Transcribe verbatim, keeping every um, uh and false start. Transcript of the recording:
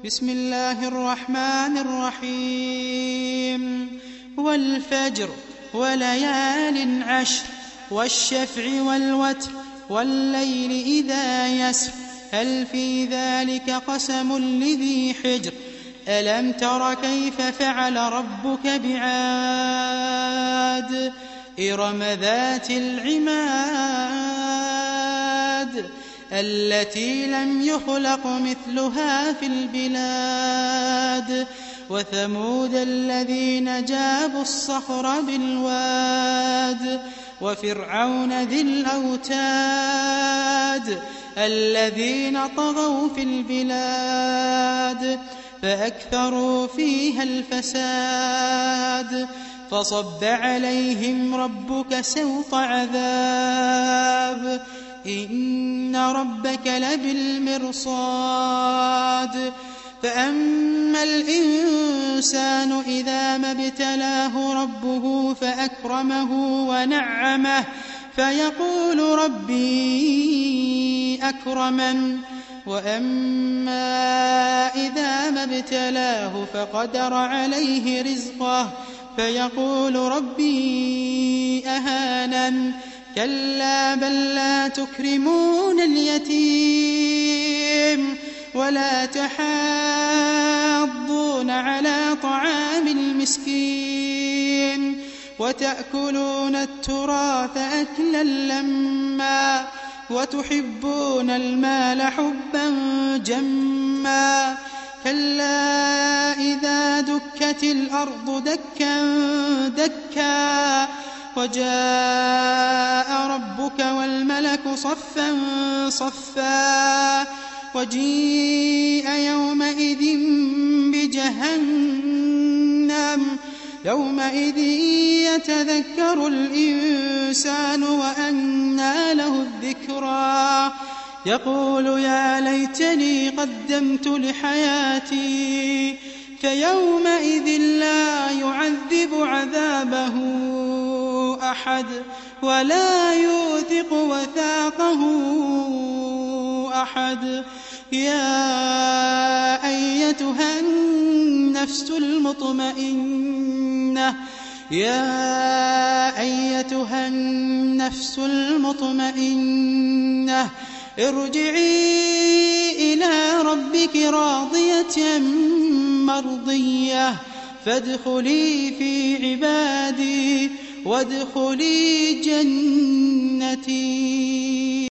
بسم الله الرحمن الرحيم والفجر وليال عشر والشفع والوتر والليل إذا يسر هل في ذلك قسم لذي حجر ألم تر كيف فعل ربك بعاد إرم ذات العماد التي لم يخلق مثلها في البلاد وثمود الذين جابوا الصخر بالواد وفرعون ذي الأوتاد الذين طغوا في البلاد فأكثروا فيها الفساد فصب عليهم ربك سوط عذاب إن ربك لبالمرصاد فأما الإنسان إذا ما ابتلاه ربه فأكرمه ونعمه فيقول ربي أكرمن وأما إذا ما ابتلاه فقدر عليه رزقه فيقول ربي أهانن كلا بل لا تكرمون اليتيم ولا تحاضون على طعام المسكين وتأكلون التراث أكلا لما وتحبون المال حبا جما كلا إذا دكت الأرض دكا دكا وجاء ربك والملك صفا صفا وجيء يومئذ بجهنم يومئذ يتذكر الإنسان وأنى له الذكرى يقول يا ليتني قدمت لحياتي فيومئذ لا يعذب عذابه أحد ولا يوثق وثاقه أحد يا أيتها النفس المطمئنة يا أيتها النفس المطمئنة ارجعي إلى ربك راضية مرضية فادخلي في عبادي وادخلي جنتي.